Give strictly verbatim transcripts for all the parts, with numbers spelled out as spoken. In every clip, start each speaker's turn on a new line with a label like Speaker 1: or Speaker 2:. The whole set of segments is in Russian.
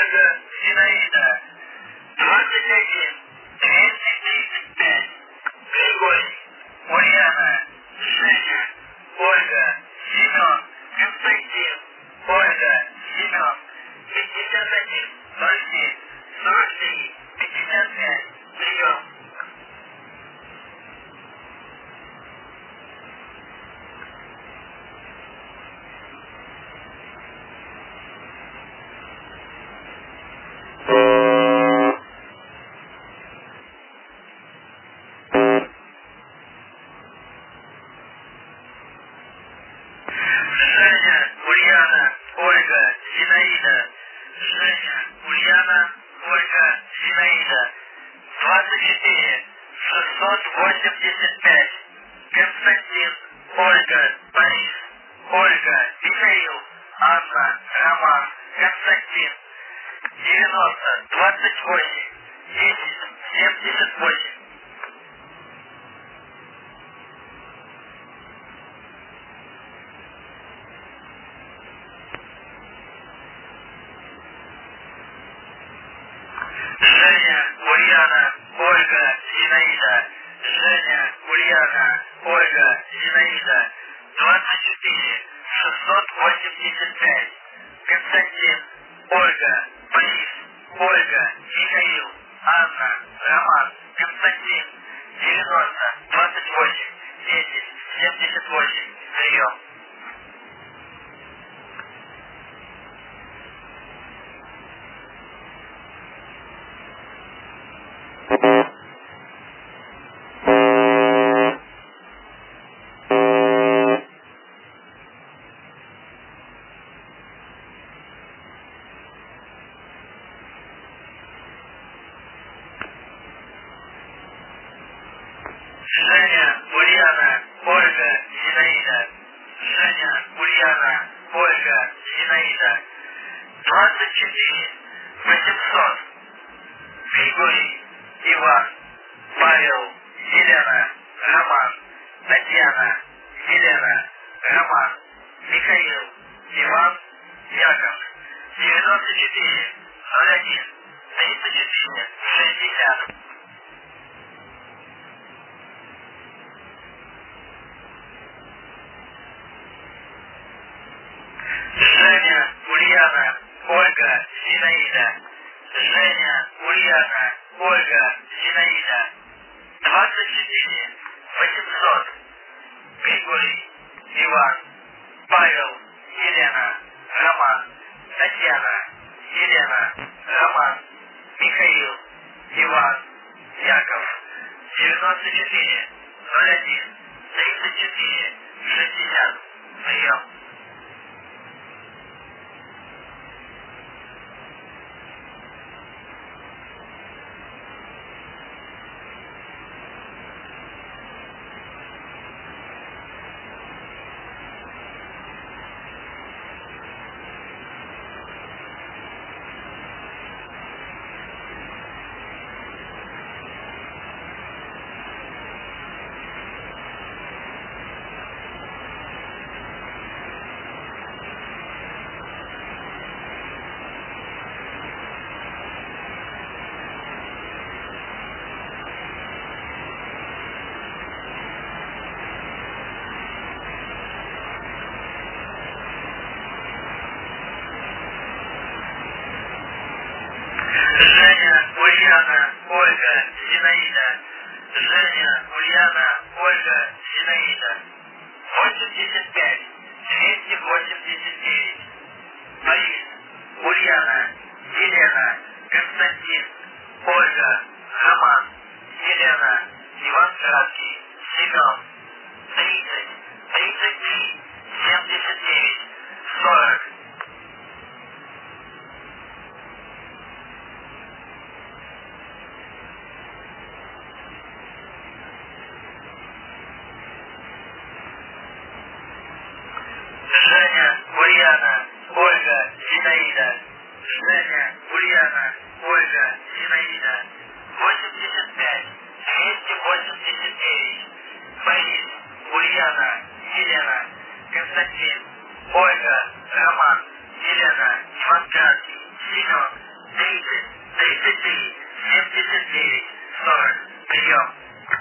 Speaker 1: Ольга, Зинаида. двадцать один, двести тридцать пять. Григорий, Ульяна, Женя, Ольга, Семен, Константин, Ольга, Семен. пятьдесят один, ноль семь, сорок три, пятьдесят пять. Прием. Женя, Ульяна, Ольга, Зинаида. Женя, Ульяна, Ольга, Зинаида. двадцать четыре, шестьсот восемьдесят пять. Константин, Ольга, Борис, Ольга, Михаил, Анна, Роман, Константин. девяносто, двадцать восемь, десять, семьдесят восемь. Женя, Ульяна, Ольга, Зинаида. Женя, Ульяна, Ольга, Зинаида. двадцать четыре, шестьсот восемьдесят пять. Константин, Ольга, Борис, Ольга, Михаил, Анна, Роман, Константин. девяносто, двадцать восемь, десять, семьдесят восемь. Прием. Женя, Ульяна, Ольга, Зинаида. Женя, Ульяна, Ольга, Зинаида. двадцать четыре, восемьсот. Григорий, Иван, Павел, Елена, Роман, Татьяна, Елена, Роман, Михаил, Иван, Яков. девяносто четыре, ноль один, тридцать четыре, шестьдесят. Женя, Ульяна, Ольга, Зинаида. Женя, Ульяна, Ольга, Зинаида. двадцать четыре, восемьсот. Григорий, Иван, Павел, Елена, Роман, Татьяна, Елена, Роман, Михаил, Иван, Яков. девяносто четыре, ноль один, тридцать четыре, шестьдесят. Прием. Женя, Ульяна, Ольга, Зинаида. Женя, Ульяна, Ольга, Зинаида. восемьдесят пять, двести восемьдесят девять. Борис, Ульяна, Елена, Константин, Ольга, Роман, Елена, Иван Краткий, Семен. тридцать, тридцать три, семьдесят девять, сорок. Женя, Ульяна, Ольга, Зинаида. Женя, Ульяна, Ольга, Зинаида. восемьдесят пять, двести восемьдесят девять. Борис, Ульяна, Елена, Константин, Ольга, Роман, Елена, Иван Краткий, Семен. тридцать три, семьдесят девять, сорок. Прием.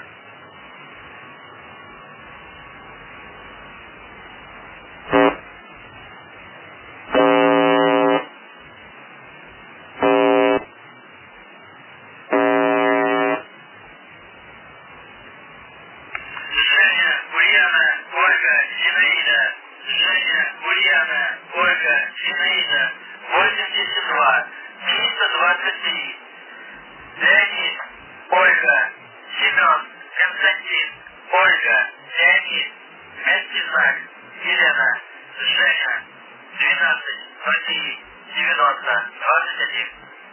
Speaker 1: Женя, Ульяна, Ольга, Зинаида. Женя, Ульяна, Ольга, Зинаида. восемьдесят два, триста двадцать три. Леонид, Ольга, Семен, Константин, Ольга, Леонид, Мягкий знак, Елена, Женя, двенадцать, ноль три, девяносто, двадцать один.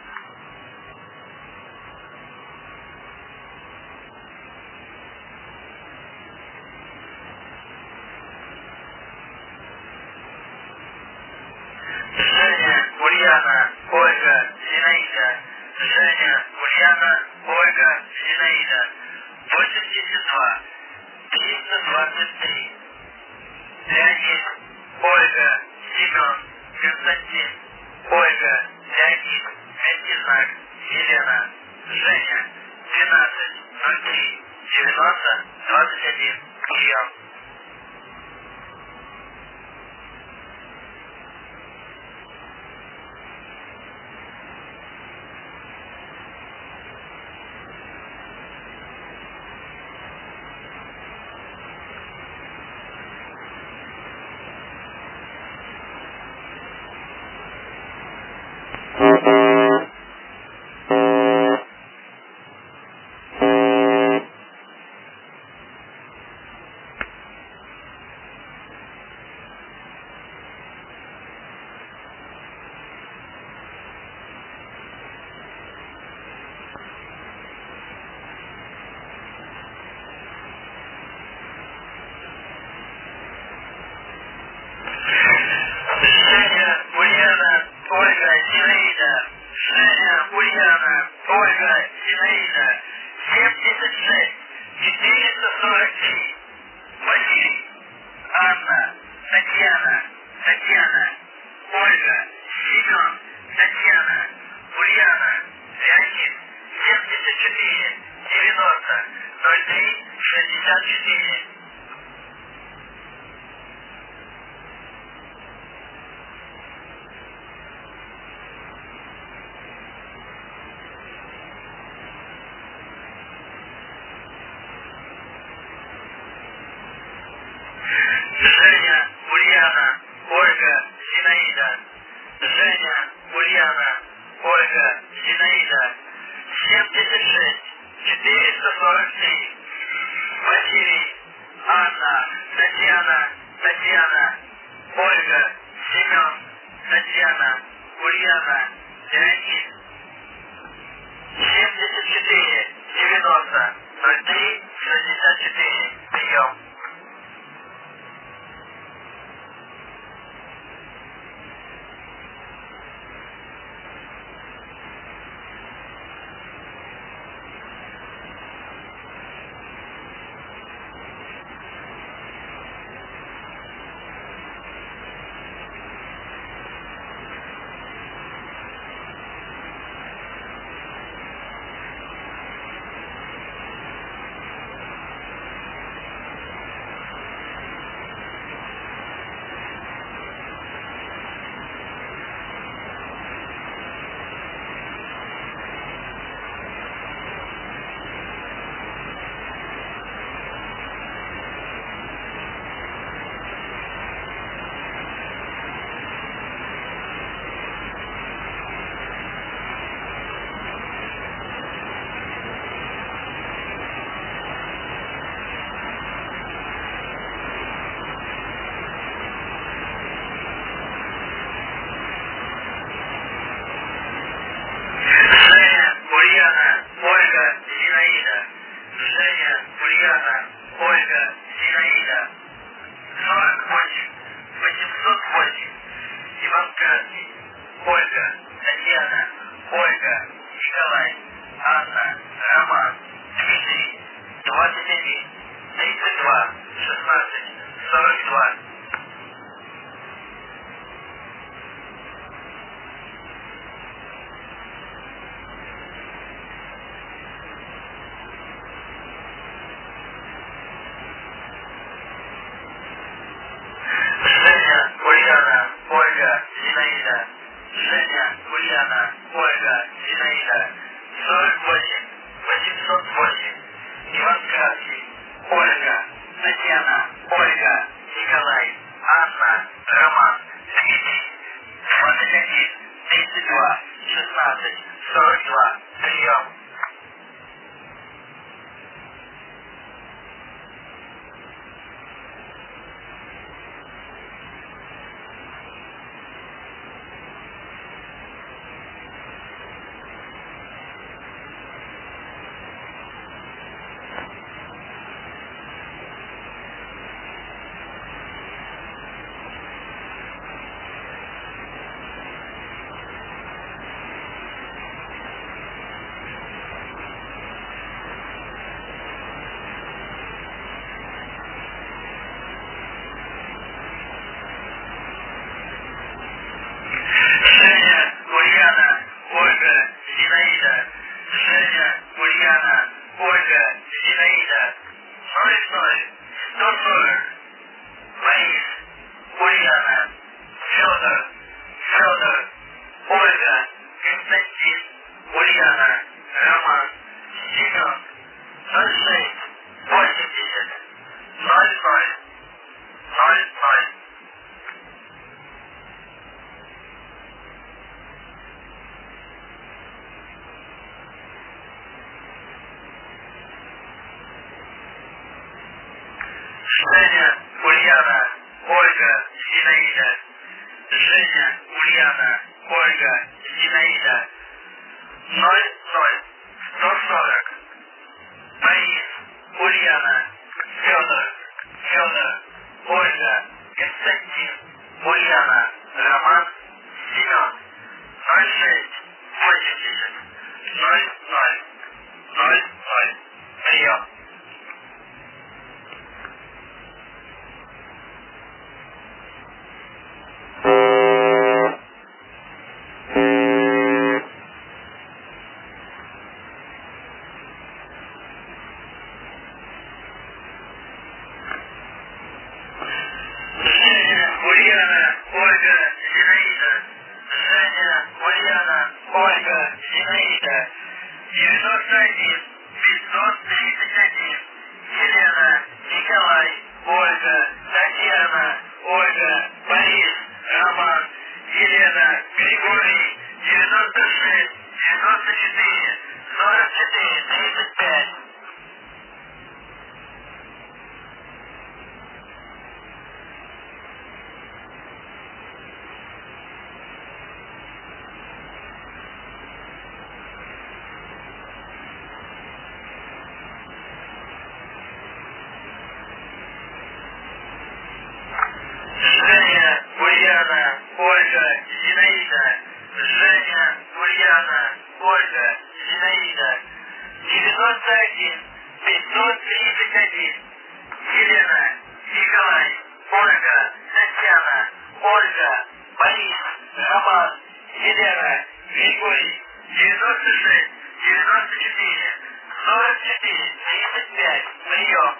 Speaker 1: Женя, Ульяна, Ольга, Зинаида. Женя, Ульяна, Ольга, Зинаида. восемьдесят два, триста двадцать три. Леонид, Ольга, Семен, Константин, Ольга, Леонид, Мягкий знак, Елена, Женя, двенадцать, ноль три, девяносто, двадцать один. Прием. Женя, Ульяна, Ольга, Зинаида. Женя, Ульяна, Ольга, Зинаида. семьдесят шесть, четыреста сорок три. Василий, Анна, Татьяна, Татьяна, Ольга, Семен, Татьяна, Ульяна, Леонид, семьдесят четыре, девяносто, ноль три, шестьдесят четыре. Женя, Ульяна, Ольга, Зинаида. Женя, Ульяна, Ольга, Зинаида. семьдесят шесть, четыреста сорок три. Василий, Анна, Татьяна, Татьяна, Ольга, Семен, Татьяна, Ульяна, Леонид. семьдесят четыре, девяносто, ноль три, шестьдесят четыре. Прием. Женя, Ульяна, Ольга, Зинаида. Женя, Ульяна, Ольга, Зинаида. сорок восемь, восемьсот восемь. Иван Красный, Ольга, Татьяна, Ольга, Николай, Анна, Роман, Дмитрий. двадцать один, тридцать два, шестнадцать, сорок два. шестнадцать сорок два. Прием. Женя, Ульяна, Ольга, Зинаида. Женя, Ульяна, Ольга, Зинаида. ноль ноль сто сорок. Борис, Ульяна, Федор, Федор, Ольга, Константин, Ульяна, Роман, Семен. ноль шесть восемьдесят. ноль ноль. ноль ноль. Женя, Ульяна, Ольга, Зинаида. Женя, Ульяна, Ольга, Зинаида. ноль ноль сто сорок. Борис, Ульяна, Федор, Федор, Ольга, Константин, Ульяна, Роман, Семен. ноль шесть восемьдесят. ноль ноль. ноль ноль. Прием. Женя, Ульяна, Ольга, Зинаида. Женя, Ульяна, Ольга, Зинаида. девяносто один пятьсот тридцать один. Елена, Николай, Ольга, Татьяна, Ольга, Борис, Роман, Елена, Григорий. девяносто шесть девяносто четыре сорок четыре тридцать пять. Женя, Ульяна, Ольга, Зинаида. Женя, Ульяна, Ольга, Зинаида. девяносто один пятьсот тридцать один. Елена, Николай, Ольга, Татьяна, Ольга, Борис, Роман, Елена, Григорий. девяносто шесть девяносто четыре сорок четыре тридцать пять. Прием.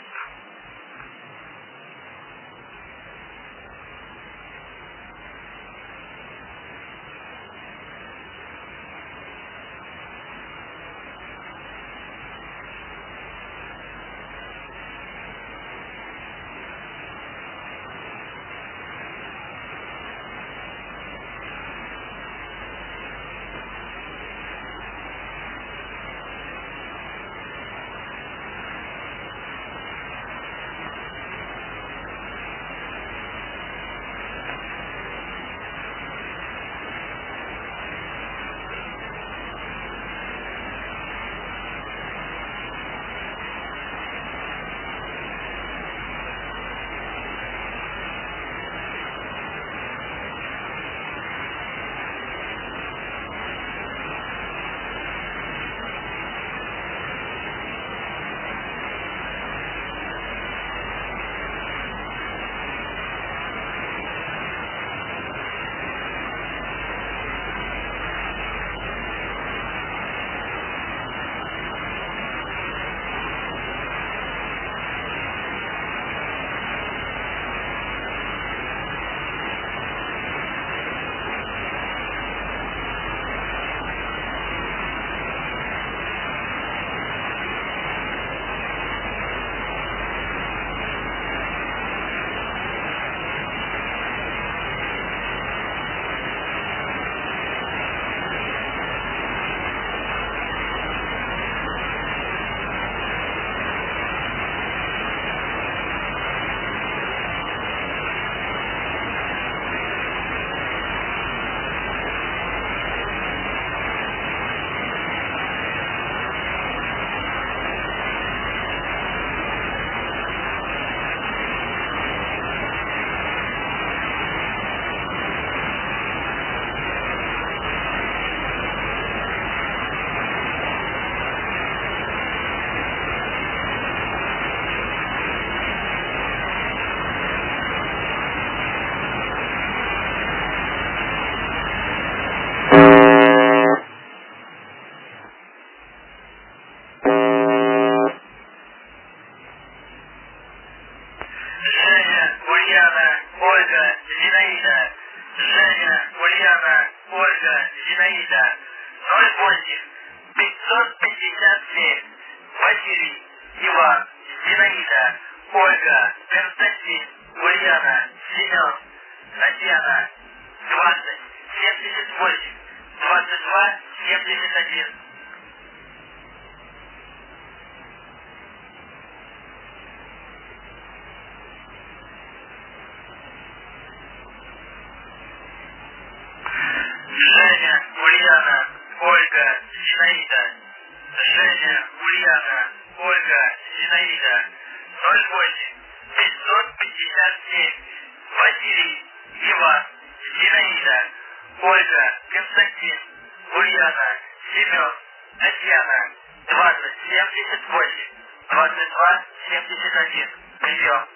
Speaker 1: ноль восемь пятьсот пятьдесят семь. Василий, Иван, Зинаида, Ольга, Константин, Ульяна, Семен, Татьяна, двадцать семьдесят восемь двадцать два семьдесят один. Женя, Ульяна, Ольга, Зинаида. Женя, Ульяна, Ольга, Зинаида. ноль восемь пятьсот пятьдесят семь. Василий, Иван, Зинаида, Ольга, Константин, Ульяна, Семен, Татьяна. двадцать семьдесят восемь двадцать два семьдесят один. Прием.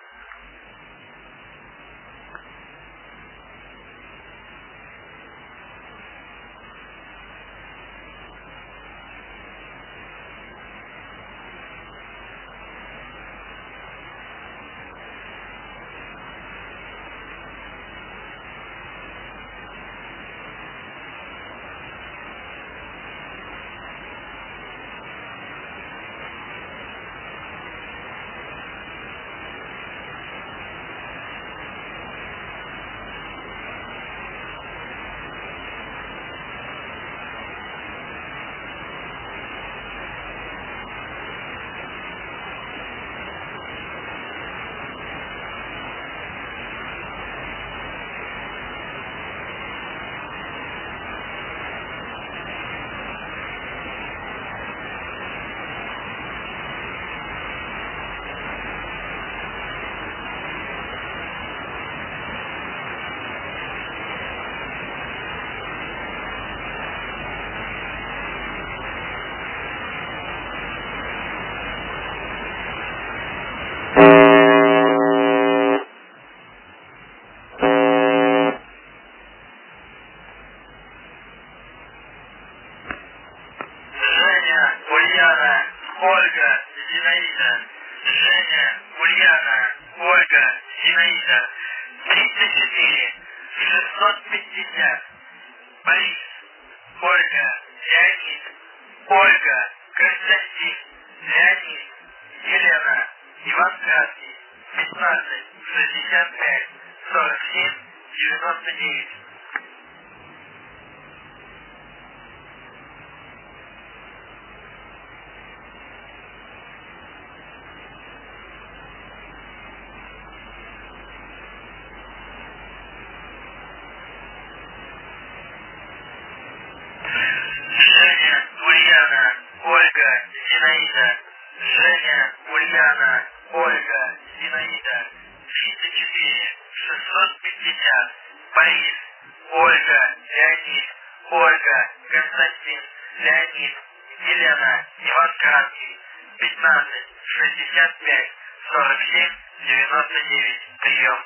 Speaker 1: Женя, Ульяна, Ольга, Зинаида. Женя, Ульяна, Ольга, Зинаида. тридцать четыре шестьсот пятьдесят. Борис, Ольга, Леонид, Ольга, Константин, Леонид, Елена, Иван Краский. пятнадцать шестьдесят пять сорок семь девяносто девять. Женя, Ульяна, Ольга, Зинаида. Женя, Ульяна, Ольга, Зинаида. тридцать четыре шестьсот пятьдесят. Борис, Ольга, Леонид, Ольга, Константин, Леонид, Елена, Иван Краский. пятнадцать шестьдесят пять сорок семь девяносто девять. Прием.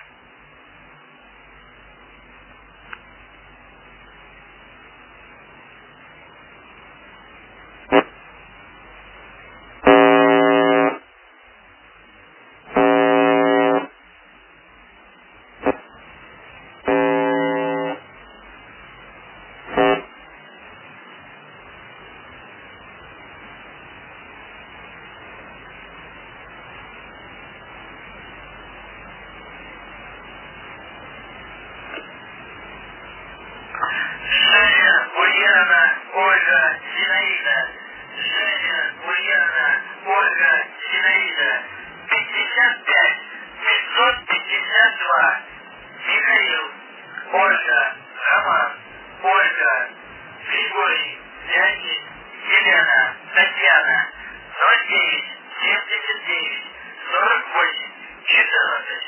Speaker 1: Женя, Ульяна, Ольга, Зинаида. Женя, Ульяна, Ольга, Зинаида. пятьдесят пять пятьсот пятьдесят два. Михаил, Ольга, Роман, Ольга, Григорий, Леонид, Елена, Татьяна. ноль девять семьдесят девять сорок восемь четырнадцать.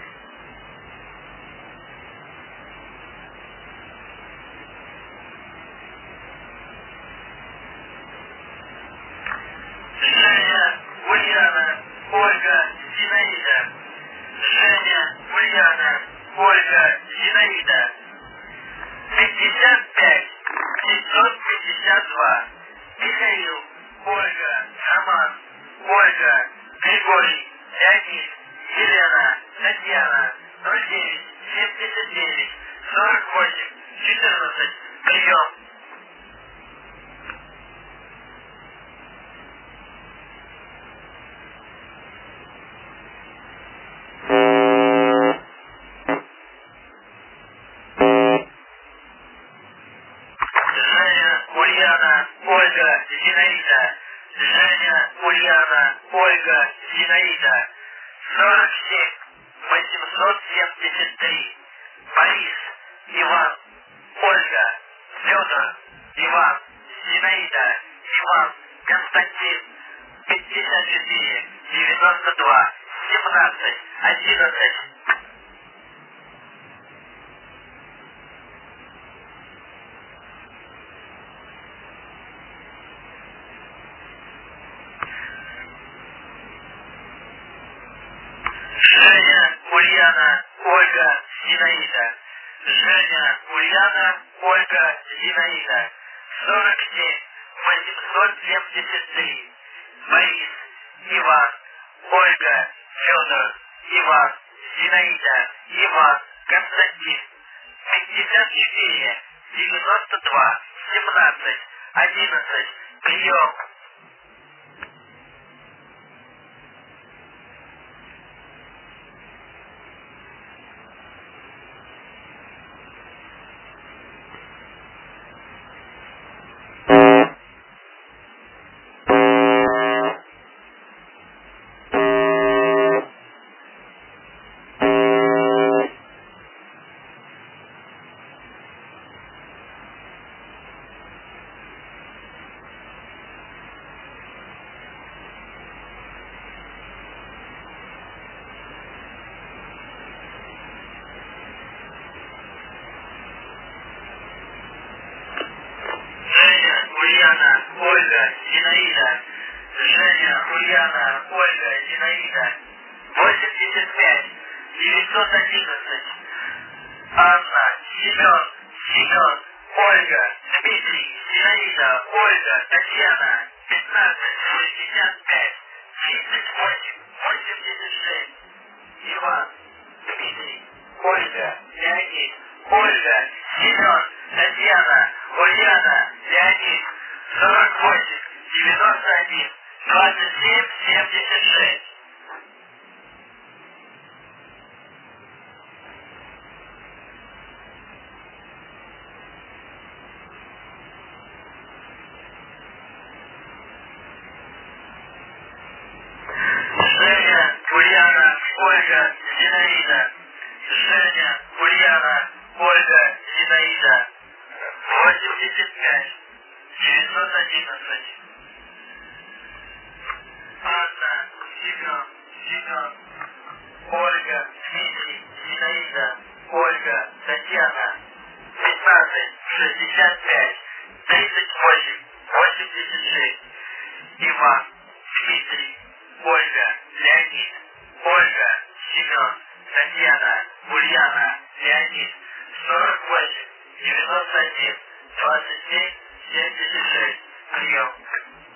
Speaker 1: Женя, Ульяна, Ольга, Зинаида. Женя, Ульяна, Ольга, Зинаида. пятьдесят пять пятьсот пятьдесят два. Михаил, Ольга, Роман, Ольга, Григорий, Леонид, Елена, Татьяна. ноль девять семьдесят девять сорок восемь четырнадцать. Прием. Ульяна, Ольга, Зинаида. Женя, Ульяна, Ольга, Зинаида. сорок семь восемьсот семьдесят три. Борис, Иван, Ольга, Федор, Иван, Зинаида, Иван, Константин. пятьдесят четыре девяносто два семнадцать одиннадцать. Женя, Ульяна, Ольга, Зинаида. Женя, Ульяна, Ольга, Зинаида. сорок семь восемьсот семьдесят три. Борис, Иван, Ольга, Федор, Иван, Зинаида, Иван, Константин. пятьдесят четыре девяносто два семнадцать одиннадцать. Прием. Женя, Ульяна, Ольга, Зинаида. Женя, Ульяна, Ольга, Зинаида. восемьдесят пять девятьсот одиннадцать. Анна, Семен, Семен, Ольга, Дмитрий, Зинаида, Ольга, Татьяна. пятнадцать шестьдесят пять тридцать восемь восемьдесят шесть. Иван, Дмитрий, Ольга, Леонид, Ольга, Семен, Татьяна, Ульяна, Леонид. сорок восемь девяносто один двадцать семь семьдесят шесть. Женя, Ульяна, Ольга, Зинаида. Женя, Ульяна, Ольга, Зинаида. восемьдесят пять девятьсот одиннадцать. Анна, Семен, Семен, Ольга, Дмитрий, Зинаида, Ольга, Татьяна. пятнадцать шестьдесят пять тридцать восемь восемьдесят шесть. Иван, Дмитрий, Ольга, Леонид, Ольга, Семен, Татьяна, Ульяна, Леонид. сорок восемь девяносто один двадцать семь семьдесят шесть. Прием.